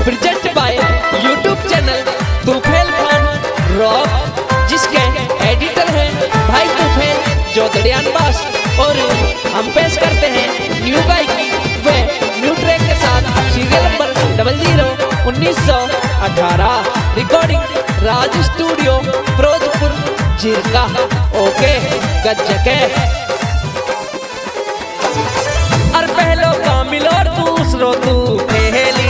Present by YouTube channel Tufail Khan rock, जिसके editor हैं भाई तूफैल जोधड़ियान बास। और हम पेश करते हैं न्यू गायकी व न्यू ट्रैक के साथ serial number 001918 recording Raj studio Ferozepur Jhirka. Okay गज्जके और पहलो कामिल और दूसरो तू पहली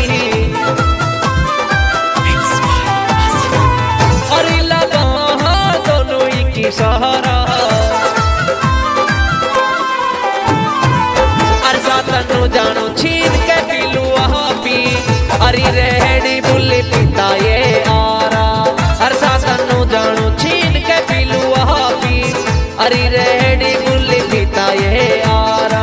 और लगा दोनों ही की सहारा और सातनु जानो छीन के पीलू पी अरे रेहड़ी बुल्ली पिता ये आरा और सातनु जानो छीन के पीलू पी अरे रेहड़ी बुल्ली पिता ये आरा।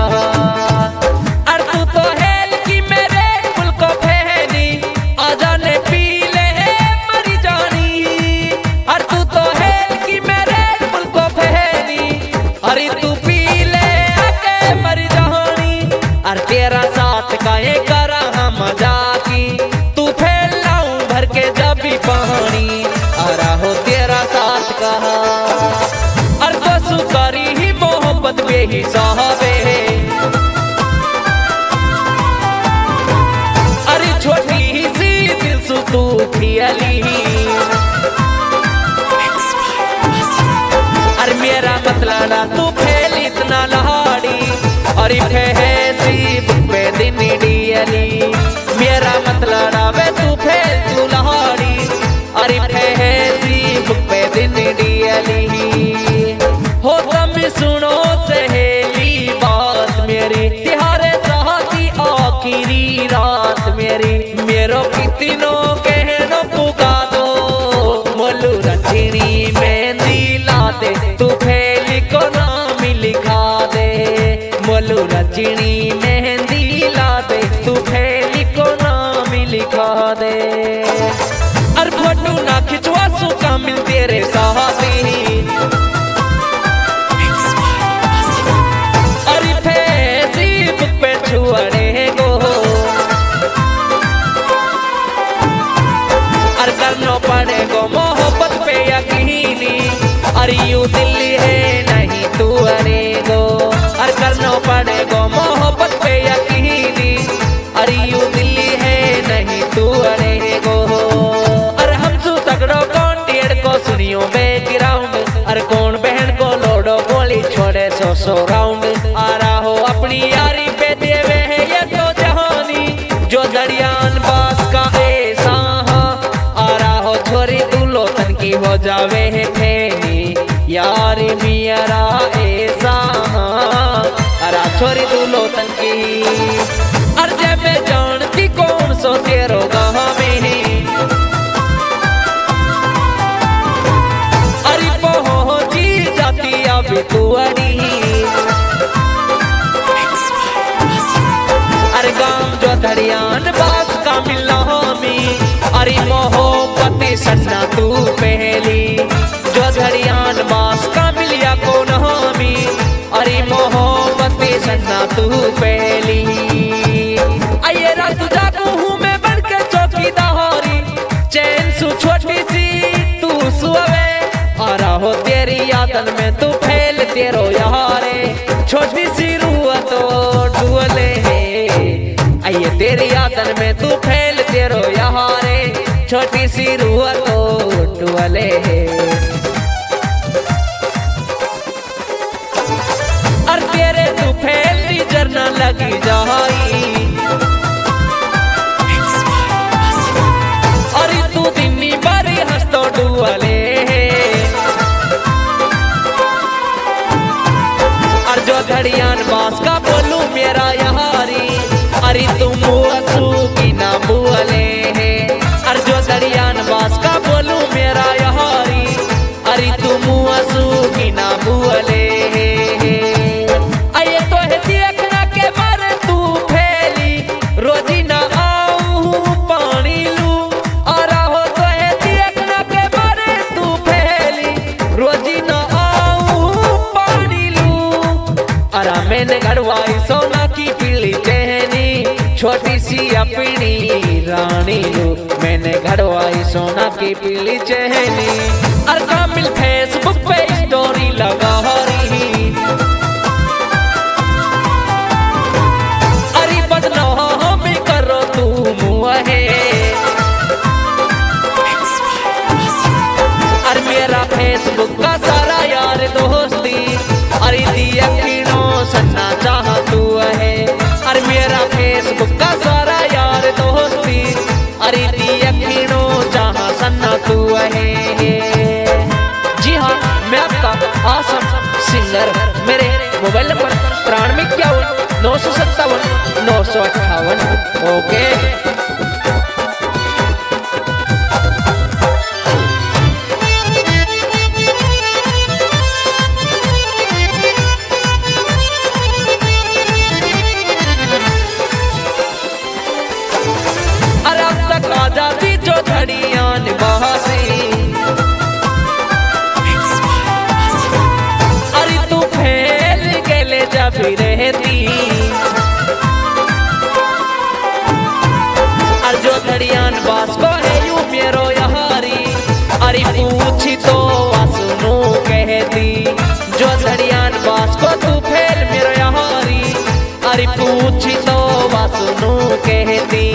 तेरा साथ काहे करा हम मजाकी तू फैलाऊं भर के जब भी पानी आरा हो तेरा साथ कहा और बसु करी ही मोहब्बत बेही साहबे अरे छोटी ही सी दिल सु तू फियली अरे मेरा मतला तू फैल इतना लहाड़ी अरे पे दिन डियली मेरा मतलब वे तू फैल तू लहाड़ी अरे पे दिन डियली हो तुम सुनो सहेली बात मेरी तिहारे साथी आखिरी रात मेरी मेरो कितनों कहनो पुका दो मोलू रंजनी मेहंदी ला दे तू फैली को नाम लिखा दे मोलू रंजनी मेहंदी ला दे तू फैली को नाम लिखा दे और फोटो ना खिंचवा सु कामिल तेरे साथी अरे फेसबुक पे छुअड़े गो और करना पड़ेगो मोहब्बत पे यकीनी अरे यू दिल्ली है नहीं तू अरे गो और करना पड़ेगो मोहब्बत पे यकीनी अरे यू दिल्ली है नहीं तू अरे गो। और हम सु तगड़ो कौन डेढ़ को सुनियो बैकग्राउंड और कौन बहन को लोडो गोली छोड़े 100 राउंड आ रहा हो अपनी यारी पे देवे है ये तो जहानी जो दरियान बात का ऐसा आ रहा हो छोरी तू लोतन की हो जावे है फेनी यारी मियरा ऐसा अरा छोरी तू लोतन की और जब मैं जानती कौन सो तेरो गाह में अरे पहुंची जाती अब तू अरी अरे गांव जो दरियान बात का मिलना हमी अरे मोहब्बत सन्ना तू पहली जो दरियान बास का मिलिया कौन हमी अरे मोहब्बत सन्ना तू पहली आये रात जागू हूँ मैं बन के चौकीदारी चैन सु छोटी सी तू सुवे आ रहा हो तेरी यादन में तू फैल तेरो यारे छोटी सी रूह तो डुअले आये तेरी यादन में तू फैल तेरो यारे छोटी सी रूह तो डुअले और तेरे तू फैलती जरना लगी जाई और तू दिनी बारी हंसतो डुअले और जो घड़ियान बास का बोलू मेरा यारी अरे तुम असू की ना बुअले और जो घड़ियान बास का बोलू मेरा यारी अरे तुम असू की ना बुअले छोटी सी अपनी रानी लू, मैंने घड़वाई सोना की पीली चहनी। और कामिल फेसबुक पे स्टोरी लगा रही, अरे बदनाम भी करो तू मुँहे। और मेरा फेसबुक का सारा यार दोस्ती, अरे दिया किनो सन्ना चाह तू है। और मेरा फेसबुक का सारा यार दोस्ती, अरे दिया किनो चाह सन्ना तू है। जी हाँ, मैं आपका आसम सिंगर। मेरे मोबाइल नंबर 9351 957 958। ओके। आजादी जो धड़ियां निवासी, अरे तू फैल गले जब रहती। अरे जो धड़ियां बास को है यू मेरो यारी, अरे पूछी तो सुनो कहती। जो धड़ियां बास को तू फैल मेरो यारी, अरे पूछी तो सुनो कहती।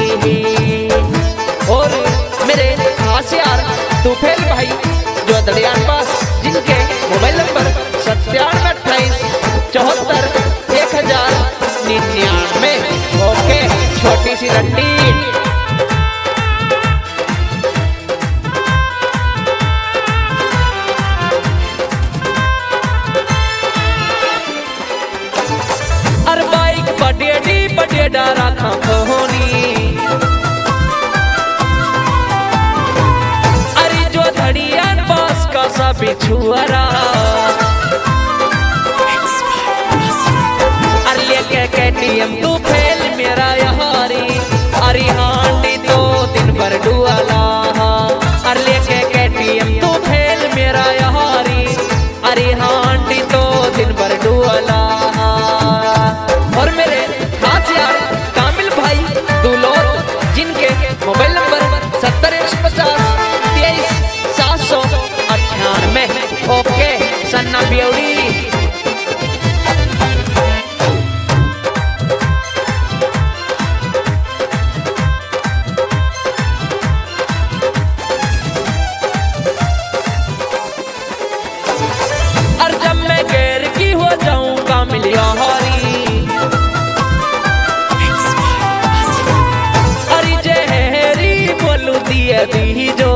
और मेरे खास यार तूफेल भाई जो दड़ियान पास, जिनके मोबाइल नंबर 9728 74 1099। ओके, छोटी सी रंडी। अरे बाइक बड़े डारा खा होनी, धड़ियान पास का सा बिछुआरा। अरे लेके KTM तू फैल मेरा यारी, अरे हांडी तो दिन भर डुआला। अरे लेके KTM तू फैल मेरा यारी, अरे हांडी तो दिन भर डुआला। और मेरे खास यार कामिल भाई दुलोर, जिनके मोबाइल नंबर 70 ओके, सन्ना ब्यूटी। और जब मैं गैर की हो जाऊंगा मिलिया हारी, अरे जहरी बोलू दिए दी जो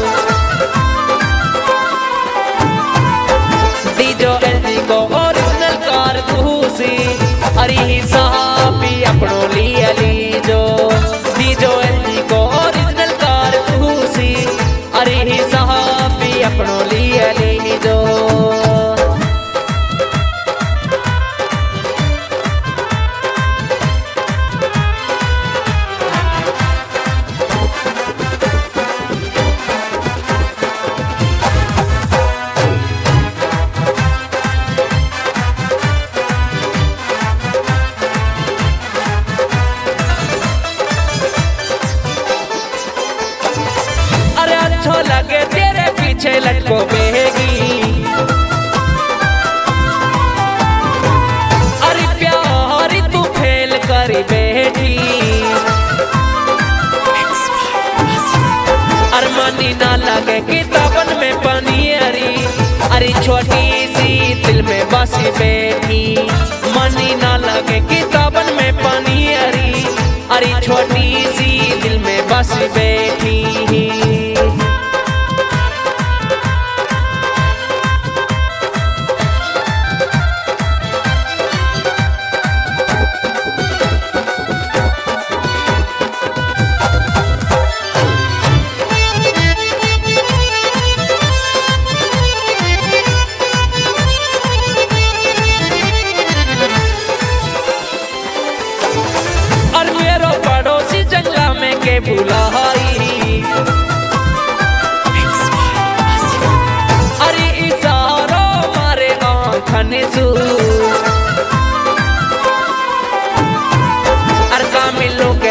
को ओरिजिनल कार खूसी। अरे साहबी अपनों लिया लीजो दीजो एलजी को ओरिजिनल कार खूसी। अरे साहबी अपनों लिया लीजो। लगे तेरे पीछे लटको बेगी, अरे प्यारी तू फेल करी बेटी। अरे मनी ना लगे किताबन में पानी, अरे छोटी सी दिल में बसी बैठी। मनी ना लगे किताबन में पानी, अरे छोटी सी दिल में बसी बैठी। बुलाई अरे इशारो मारे आँखन सू अर कामिलों के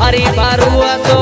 अरे बारुआ तो